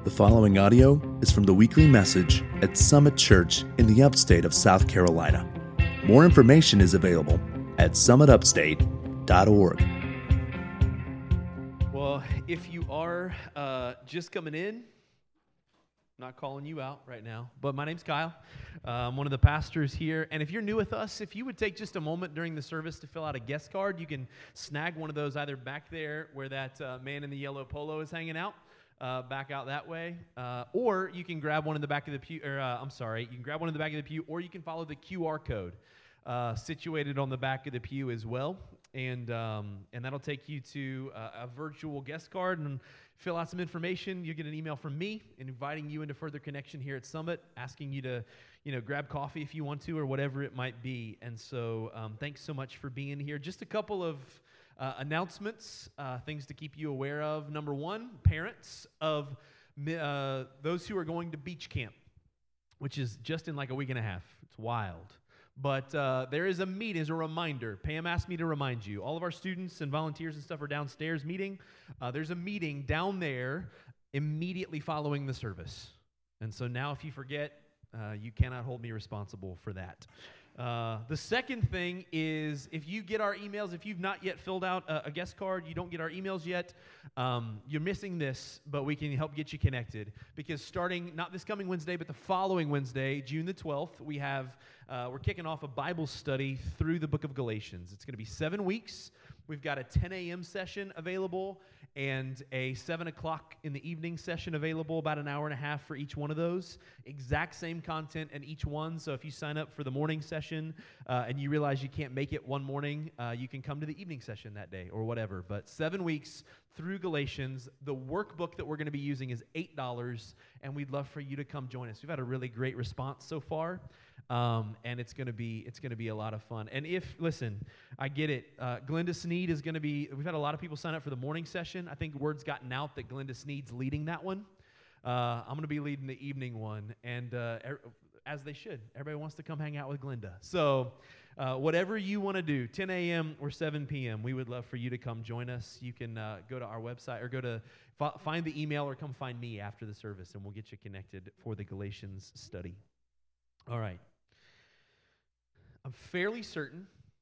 The following audio is from the weekly message at Summit Church in the upstate of South Carolina. More information is available at summitupstate.org. Well, if you are just coming in, not calling you out right now, but my name's Kyle. I'm one of the pastors here, and if you're new with us, if you would take just a moment during the service to fill out a guest card, you can snag one of those either back there where that man in the yellow polo is hanging out, back out that way, or you can grab one in the back of the pew, you can grab one in the back of the pew, or you can follow the QR code situated on the back of the pew as well, and that'll take you to a virtual guest card and fill out some information. You'll get an email from me inviting you into further connection here at Summit, asking you to, grab coffee if you want to or whatever it might be. And so thanks so much for being here. Just a couple of announcements, things to keep you aware of. Number one, parents of those who are going to beach camp, which is just in like a week and a half. It's wild. But there is a meeting, as a reminder. Pam asked me to remind you. All of our students and volunteers and stuff are downstairs meeting. There's a meeting down there immediately following the service. And so now if you forget, you cannot hold me responsible for that. The second thing is, if you get our emails, if you've not yet filled out a guest card, you don't get our emails yet, you're missing this, but we can help get you connected. Because starting, not this coming Wednesday, but the following Wednesday, June the 12th, we're kicking off a Bible study through the book of Galatians. It's going to be 7 weeks. We've got a 10 a.m. session available and a 7 o'clock in the evening session available, about an hour and a half for each one of those. Exact same content in each one, so if you sign up for the morning session and you realize you can't make it one morning, you can come to the evening session that day or whatever. But 7 weeks through Galatians. The workbook that we're going to be using is $8, and we'd love for you to come join us. We've had a really great response so far. And it's going to be a lot of fun. And listen, I get it. Glenda Sneed is going to be, we've had a lot of people sign up for the morning session. I think word's gotten out that Glenda Sneed's leading that one. I'm going to be leading the evening one, and as they should. Everybody wants to come hang out with Glenda. So whatever you want to do, 10 a.m. or 7 p.m., we would love for you to come join us. You can go to our website or find the email or come find me after the service, and we'll get you connected for the Galatians study. All right. I'm fairly certain,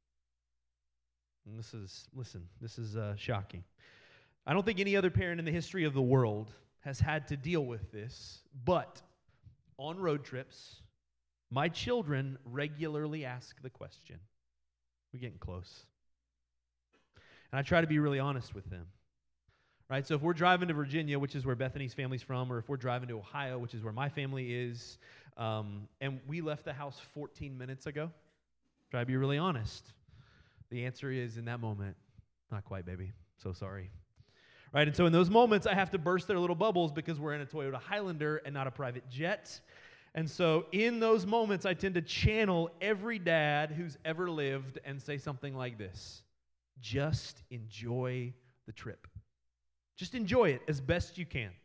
and this is shocking. I don't think any other parent in the history of the world has had to deal with this, but on road trips, my children regularly ask the question. We're getting close. And I try to be really honest with them. Right? So if we're driving to Virginia, which is where Bethany's family's from, or if we're driving to Ohio, which is where my family is, and we left the house 14 minutes ago, try to be really honest. The answer is, in that moment, not quite, baby. So sorry. Right? And so in those moments, I have to burst their little bubbles because we're in a Toyota Highlander and not a private jet. And so in those moments, I tend to channel every dad who's ever lived and say something like this: just enjoy the trip. Just enjoy it as best you can.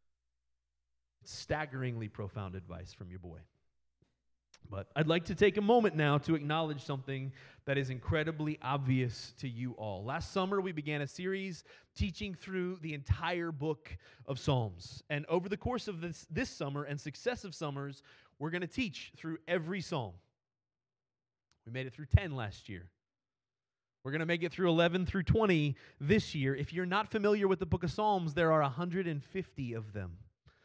It's staggeringly profound advice from your boy. But I'd like to take a moment now to acknowledge something that is incredibly obvious to you all. Last summer, we began a series teaching through the entire book of Psalms. And over the course of this summer and successive summers, we're going to teach through every psalm. We made it through 10 last year. We're going to make it through 11 through 20 this year. If you're not familiar with the book of Psalms, there are 150 of them.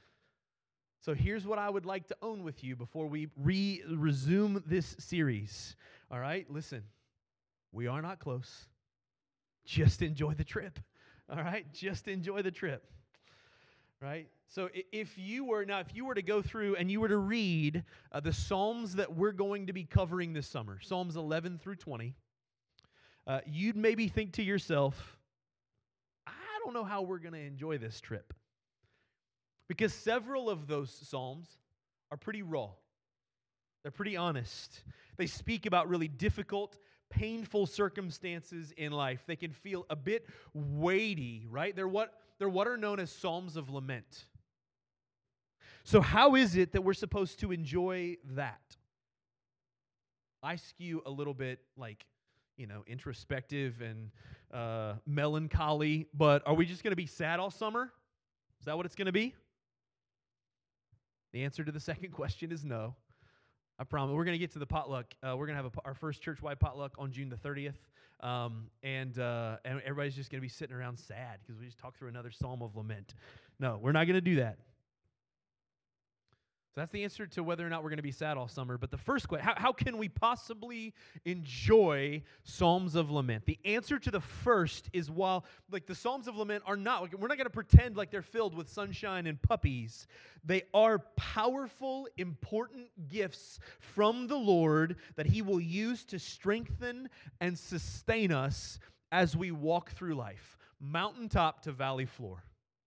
So here's what I would like to own with you before we resume this series. All right, listen, we are not close. Just enjoy the trip. All right, just enjoy the trip. Right? So if you were to go through and you were to read the Psalms that we're going to be covering this summer, Psalms 11 through 20, you'd maybe think to yourself, I don't know how we're going to enjoy this trip. Because several of those psalms are pretty raw. They're pretty honest. They speak about really difficult, painful circumstances in life. They can feel a bit weighty, right? They're what are known as psalms of lament. So how is it that we're supposed to enjoy that? I skew a little bit introspective and melancholy, but are we just going to be sad all summer? Is that what it's going to be? The answer to the second question is no. I promise. We're going to get to the potluck. We're going to have our first church-wide potluck on June the 30th. And everybody's just going to be sitting around sad because we just talked through another Psalm of Lament. No, we're not going to do that. So that's the answer to whether or not we're going to be sad all summer. But the first question, how can we possibly enjoy Psalms of Lament? The answer to the first is while the Psalms of Lament are not, we're not going to pretend like they're filled with sunshine and puppies. They are powerful, important gifts from the Lord that He will use to strengthen and sustain us as we walk through life, mountaintop to valley floor.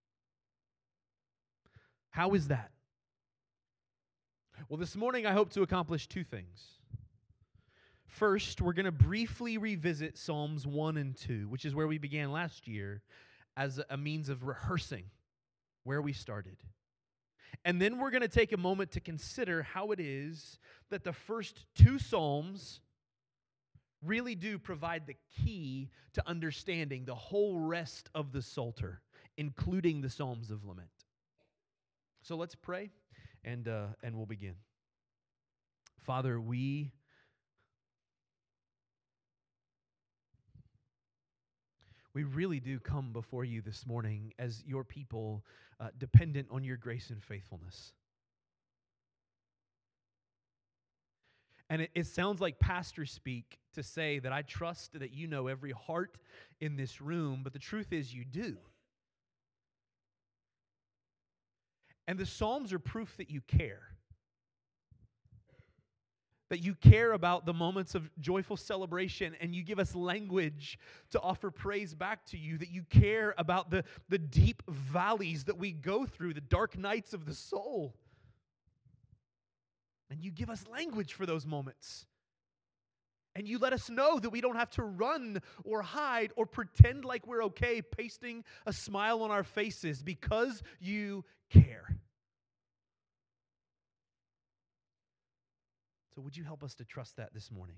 How is that? Well, this morning I hope to accomplish two things. First, we're going to briefly revisit Psalms 1 and 2, which is where we began last year, as a means of rehearsing where we started. And then we're going to take a moment to consider how it is that the first two Psalms really do provide the key to understanding the whole rest of the Psalter, including the Psalms of Lament. So let's pray. And we'll begin. Father, we really do come before you this morning as your people, dependent on your grace and faithfulness. And it sounds like pastor speak to say that I trust that you know every heart in this room, but the truth is you do. And the Psalms are proof that you care. That you care about the moments of joyful celebration and you give us language to offer praise back to you. That you care about the deep valleys that we go through, the dark nights of the soul. And you give us language for those moments. And you let us know that we don't have to run or hide or pretend like we're okay, pasting a smile on our faces because you care. So would you help us to trust that this morning?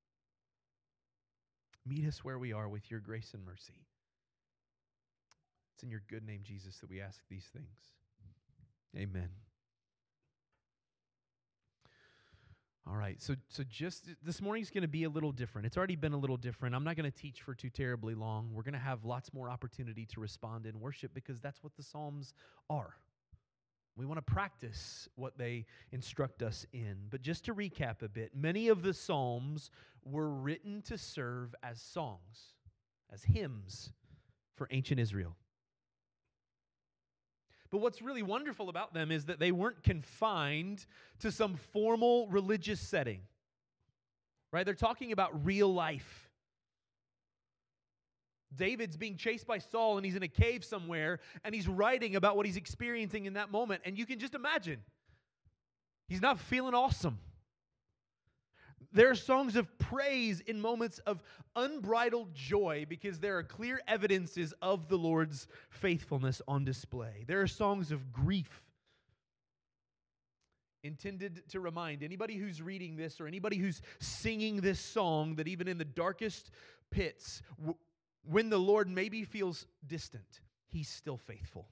Meet us where we are with your grace and mercy. It's in your good name, Jesus, that we ask these things. Amen. All right, so just this morning's going to be a little different. It's already been a little different. I'm not going to teach for too terribly long. We're going to have lots more opportunity to respond in worship because that's what the Psalms are. We want to practice what they instruct us in. But just to recap a bit, many of the Psalms were written to serve as songs, as hymns for ancient Israel. But what's really wonderful about them is that they weren't confined to some formal religious setting. Right? They're talking about real life. David's being chased by Saul and he's in a cave somewhere and he's writing about what he's experiencing in that moment. And you can just imagine. He's not feeling awesome. There are songs of praise in moments of unbridled joy because there are clear evidences of the Lord's faithfulness on display. There are songs of grief intended to remind anybody who's reading this or anybody who's singing this song that even in the darkest pits, when the Lord maybe feels distant, He's still faithful.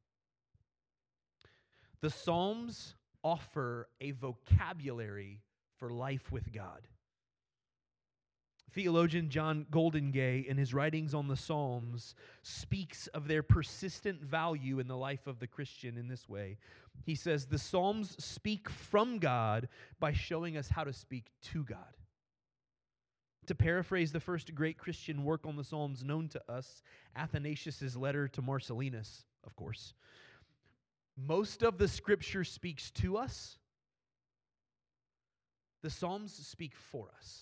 The Psalms offer a vocabulary for life with God. Theologian John Goldingay, in his writings on the Psalms, speaks of their persistent value in the life of the Christian in this way. He says, the Psalms speak from God by showing us how to speak to God. To paraphrase the first great Christian work on the Psalms known to us, Athanasius' letter to Marcellinus, of course, most of the Scripture speaks to us. The Psalms speak for us.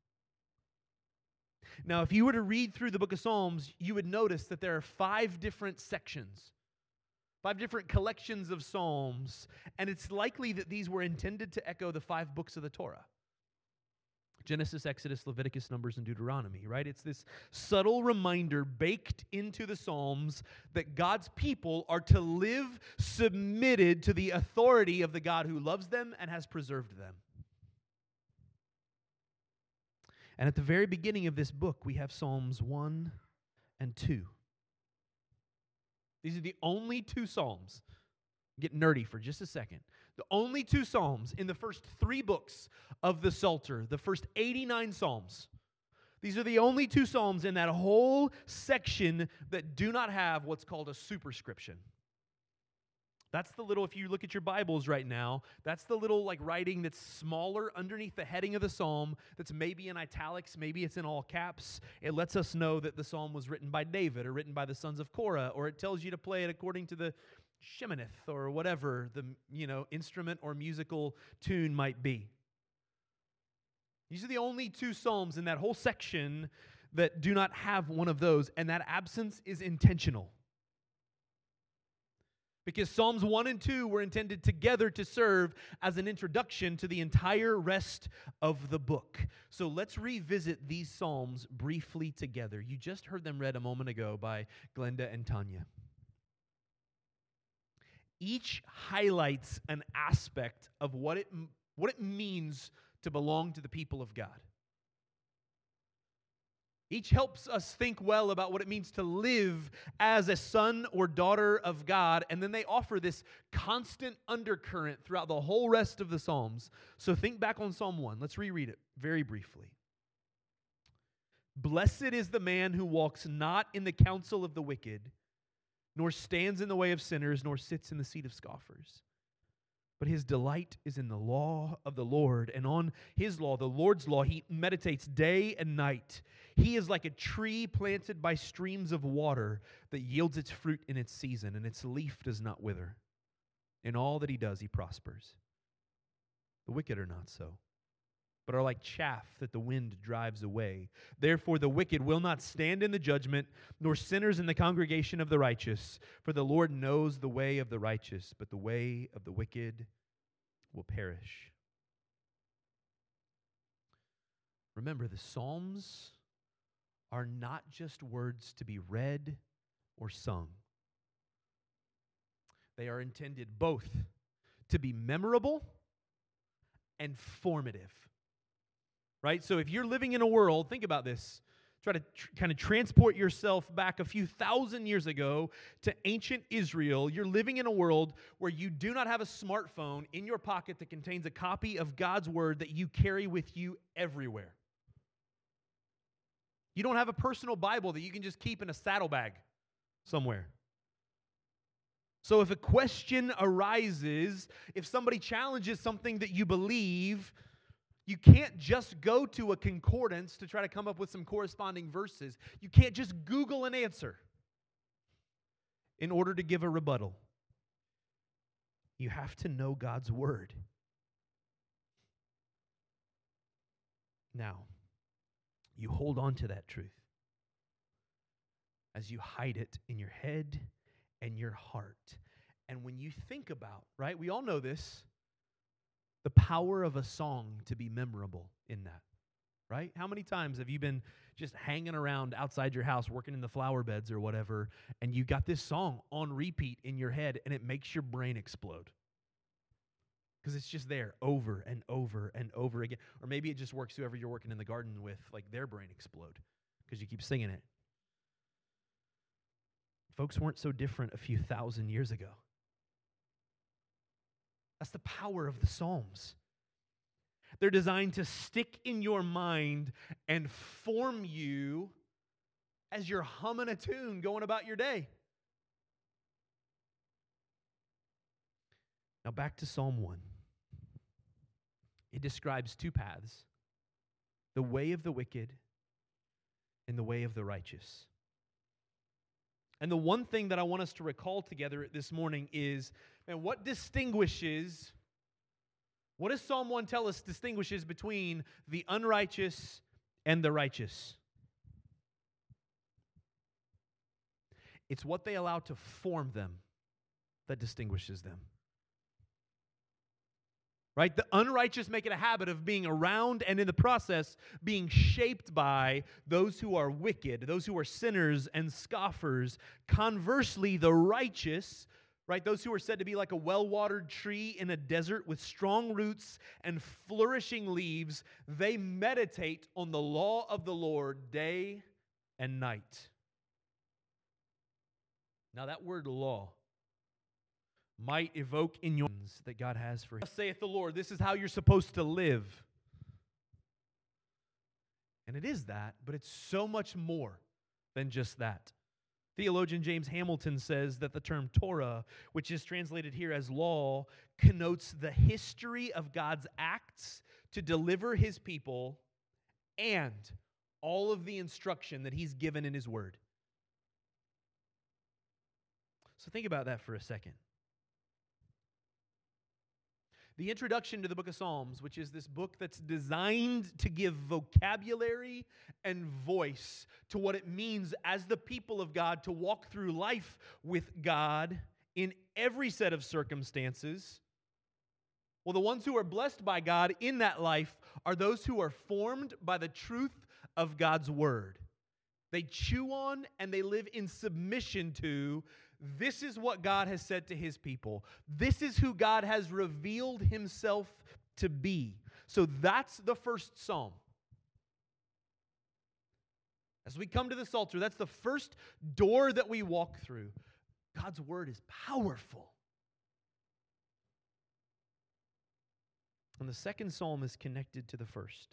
Now, if you were to read through the book of Psalms, you would notice that there are 5 different sections, 5 different collections of Psalms, and it's likely that these were intended to echo the 5 books of the Torah. Genesis, Exodus, Leviticus, Numbers, and Deuteronomy, right? It's this subtle reminder baked into the Psalms that God's people are to live submitted to the authority of the God who loves them and has preserved them. And at the very beginning of this book, we have Psalms 1 and 2. These are the only 2 Psalms Get nerdy for just a second. The only two Psalms in the first three books of the Psalter, the first 89 Psalms, these are the only two Psalms in that whole section that do not have what's called a superscription. That's the little, if you look at your Bibles right now, that's the little like writing that's smaller underneath the heading of the psalm that's maybe in italics, maybe it's in all caps. It lets us know that the psalm was written by David or written by the sons of Korah, or it tells you to play it according to the Sheminith or whatever the instrument or musical tune might be. These are the only two psalms in that whole section that do not have one of those, and that absence is intentional. Because Psalms 1 and 2 were intended together to serve as an introduction to the entire rest of the book. So let's revisit these Psalms briefly together. You just heard them read a moment ago by Glenda and Tanya. Each highlights an aspect of what it means to belong to the people of God. Each helps us think well about what it means to live as a son or daughter of God, and then they offer this constant undercurrent throughout the whole rest of the Psalms. So think back on Psalm 1. Let's reread it very briefly. Blessed is the man who walks not in the counsel of the wicked, nor stands in the way of sinners, nor sits in the seat of scoffers. But his delight is in the law of the Lord, and on his law, the Lord's law, he meditates day and night. He is like a tree planted by streams of water that yields its fruit in its season, and its leaf does not wither. In all that he does, he prospers. The wicked are not so, but are like chaff that the wind drives away. Therefore the wicked will not stand in the judgment, nor sinners in the congregation of the righteous. For the Lord knows the way of the righteous, but the way of the wicked will perish. Remember, the Psalms are not just words to be read or sung. They are intended both to be memorable and formative. Right? So if you're living in a world, think about this. Try to kind of transport yourself back a few thousand years ago to ancient Israel. You're living in a world where you do not have a smartphone in your pocket that contains a copy of God's word that you carry with you everywhere. You don't have a personal Bible that you can just keep in a saddlebag somewhere. So if a question arises, if somebody challenges something that you believe, you can't just go to a concordance to try to come up with some corresponding verses. You can't just Google an answer in order to give a rebuttal. You have to know God's word. Now, you hold on to that truth as you hide it in your head and your heart. And when you think about, right, we all know this, the power of a song to be memorable in that, right? How many times have you been just hanging around outside your house, working in the flower beds or whatever, and you got this song on repeat in your head, and it makes your brain explode? Because it's just there over and over and over again. Or maybe it just works whoever you're working in the garden with, like their brain explode because you keep singing it. Folks weren't so different a few thousand years ago. That's the power of the Psalms. They're designed to stick in your mind and form you as you're humming a tune going about your day. Now back to Psalm 1. It describes two paths, the way of the wicked and the way of the righteous. And the one thing that I want us to recall together this morning is, man, what does Psalm 1 tell us distinguishes between the unrighteous and the righteous? It's what they allow to form them that distinguishes them. Right? The unrighteous make it a habit of being around and in the process being shaped by those who are wicked, those who are sinners and scoffers. Conversely, the righteous, right, those who are said to be like a well-watered tree in a desert with strong roots and flourishing leaves, they meditate on the law of the Lord day and night. Now that word law, might evoke in your that God has for you. Thus saith the Lord, this is how you're supposed to live. And it is that, but it's so much more than just that. Theologian James Hamilton says that the term Torah, which is translated here as law, connotes the history of God's acts to deliver his people and all of the instruction that he's given in his word. So think about that for a second. The introduction to the book of Psalms, which is this book that's designed to give vocabulary and voice to what it means as the people of God to walk through life with God in every set of circumstances. Well, the ones who are blessed by God in that life are those who are formed by the truth of God's word. They chew on and they live in submission to, this is what God has said to his people. This is who God has revealed himself to be. So that's the first psalm. As we come to the Psalter, that's the first door that we walk through. God's word is powerful. And the second psalm is connected to the first.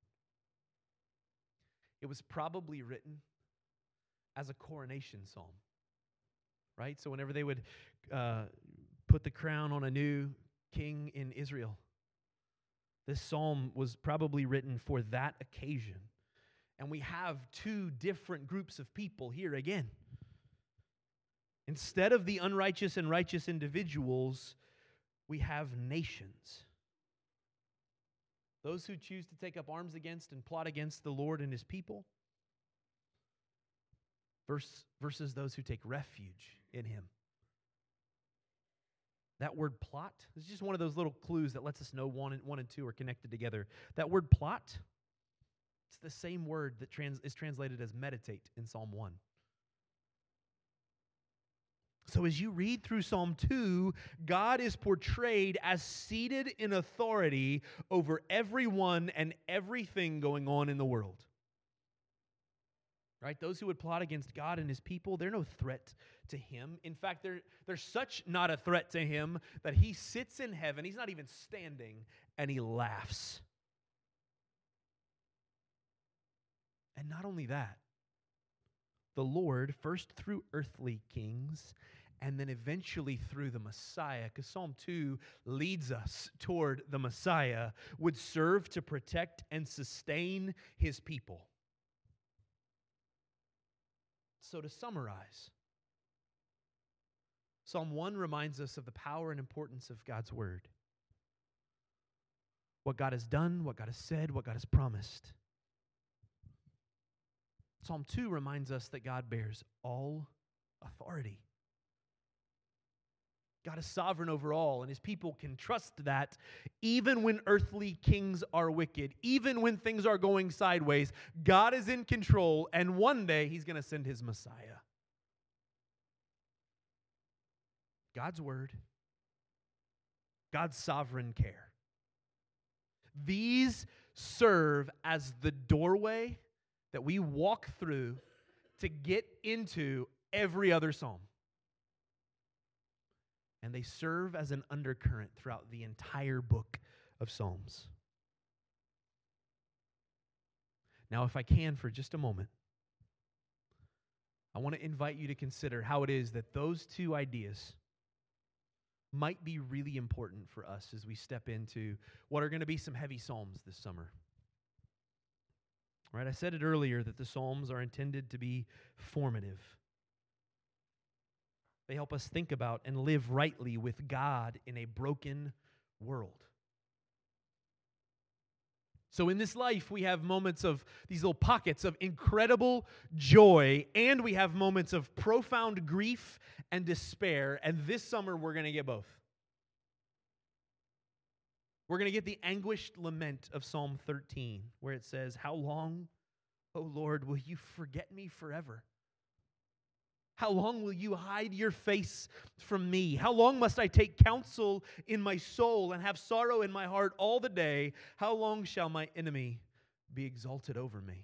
It was probably written as a coronation psalm. Right? So whenever they would put the crown on a new king in Israel, this psalm was probably written for that occasion. And we have two different groups of people here again. Instead of the unrighteous and righteous individuals, we have nations. Those who choose to take up arms against and plot against the Lord and his people, versus those who take refuge in him. That word plot is just one of those little clues that lets us know one and two are connected together. That word plot, it's the same word that is translated as meditate in Psalm 1. So as you read through Psalm 2, God is portrayed as seated in authority over everyone and everything going on in the world. Right? Those who would plot against God and his people, they're no threat to him. In fact, they're such not a threat to him that he sits in heaven, he's not even standing, and he laughs. And not only that, the Lord, first through earthly kings, and then eventually through the Messiah, because Psalm 2 leads us toward the Messiah, would serve to protect and sustain his people. So to summarize, Psalm 1 reminds us of the power and importance of God's word. What God has done, what God has said, what God has promised. Psalm 2 reminds us that God bears all authority. God is sovereign over all, and his people can trust that even when earthly kings are wicked, even when things are going sideways, God is in control, and one day he's going to send his Messiah. God's word, God's sovereign care. These serve as the doorway that we walk through to get into every other psalm. And they serve as an undercurrent throughout the entire book of Psalms. Now, if I can for just a moment, I want to invite you to consider how it is that those two ideas might be really important for us as we step into what are going to be some heavy Psalms this summer. Right? I said it earlier that the Psalms are intended to be formative. They help us think about and live rightly with God in a broken world. So in this life, we have moments of these little pockets of incredible joy, and we have moments of profound grief and despair, and this summer we're going to get both. We're going to get the anguished lament of Psalm 13, where it says, "How long, O Lord, will you forget me forever? How long will you hide your face from me? How long must I take counsel in my soul and have sorrow in my heart all the day? How long shall my enemy be exalted over me?"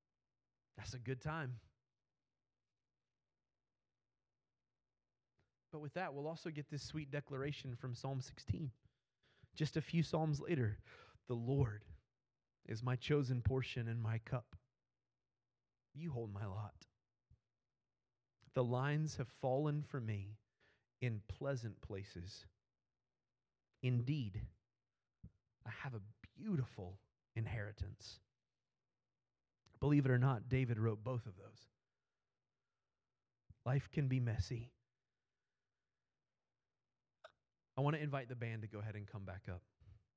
That's a good time. But with that, we'll also get this sweet declaration from Psalm 16. Just a few Psalms later, the Lord is my chosen portion and my cup. You hold my lot. The lines have fallen for me in pleasant places. Indeed, I have a beautiful inheritance. Believe it or not, David wrote both of those. Life can be messy. I want to invite the band to go ahead and come back up.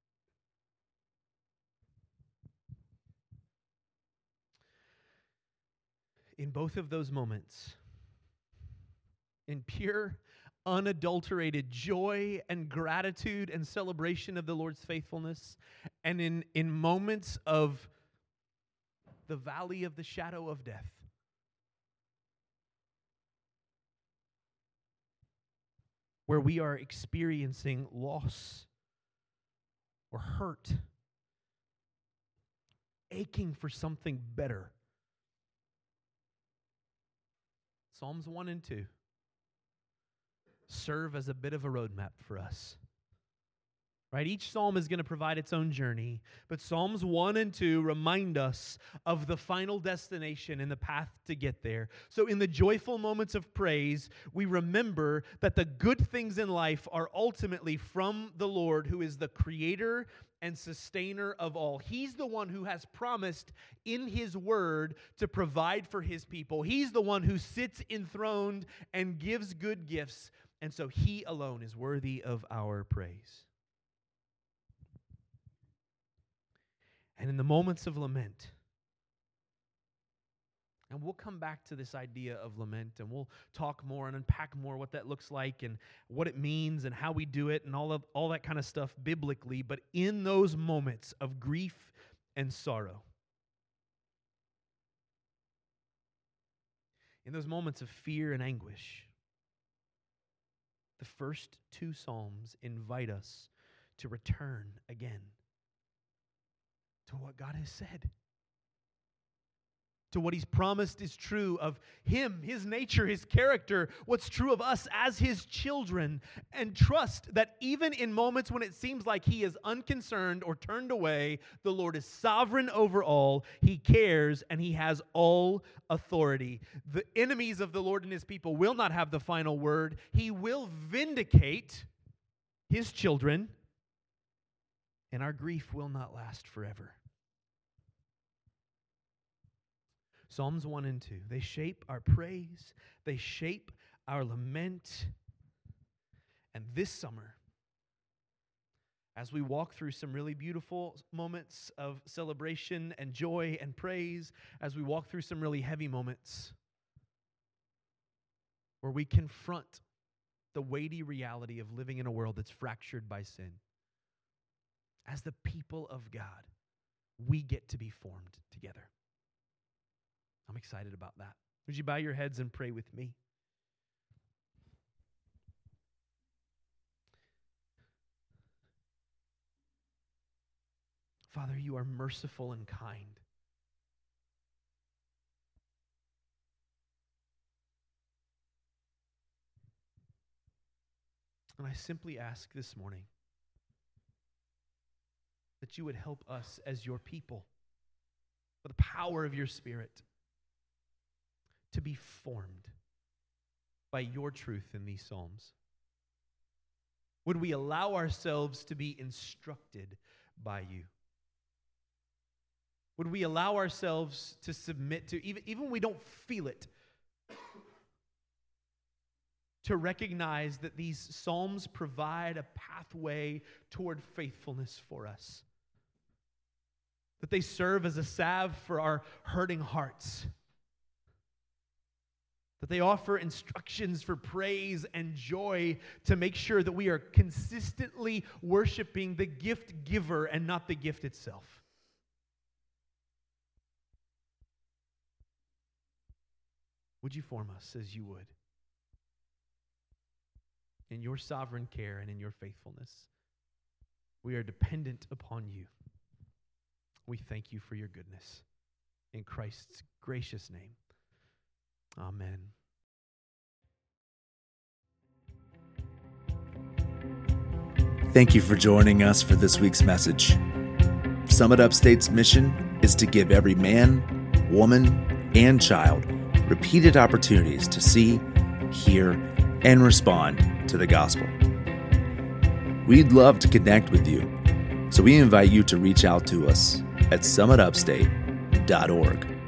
In both of those moments, in pure, unadulterated joy and gratitude and celebration of the Lord's faithfulness, and in moments of the valley of the shadow of death, where we are experiencing loss or hurt, aching for something better. Psalms 1 and 2 serve as a bit of a roadmap for us. Right? Each psalm is going to provide its own journey, but Psalms 1 and 2 remind us of the final destination and the path to get there. So in the joyful moments of praise, we remember that the good things in life are ultimately from the Lord, who is the creator and sustainer of all. He's the one who has promised in His word to provide for His people. He's the one who sits enthroned and gives good gifts, and so He alone is worthy of our praise. And in the moments of lament, and we'll come back to this idea of lament, and we'll talk more and unpack more what that looks like and what it means and how we do it and all that kind of stuff biblically. But in those moments of grief and sorrow, in those moments of fear and anguish, the first two Psalms invite us to return again to what God has said, to what He's promised is true of Him, His nature, His character, what's true of us as His children, and trust that even in moments when it seems like He is unconcerned or turned away, the Lord is sovereign over all, He cares, and He has all authority. The enemies of the Lord and His people will not have the final word. He will vindicate His children, and our grief will not last forever. Psalms 1 and 2, they shape our praise, they shape our lament. And this summer, as we walk through some really beautiful moments of celebration and joy and praise, as we walk through some really heavy moments where we confront the weighty reality of living in a world that's fractured by sin, as the people of God, we get to be formed together. I'm excited about that. Would you bow your heads and pray with me? Father, you are merciful and kind. And I simply ask this morning that you would help us as your people, by the power of your Spirit, to be formed by your truth in these Psalms. Would we allow ourselves to be instructed by you? Would we allow ourselves to submit to, even when we don't feel it, to recognize that these Psalms provide a pathway toward faithfulness for us? That they serve as a salve for our hurting hearts. That they offer instructions for praise and joy to make sure that we are consistently worshiping the gift giver and not the gift itself. Would you form us as you would? In your sovereign care and in your faithfulness. We are dependent upon you. We thank you for your goodness. In Christ's gracious name. Amen. Thank you for joining us for this week's message. Summit Upstate's mission is to give every man, woman, and child repeated opportunities to see, hear, and respond to the gospel. We'd love to connect with you, so we invite you to reach out to us at summitupstate.org.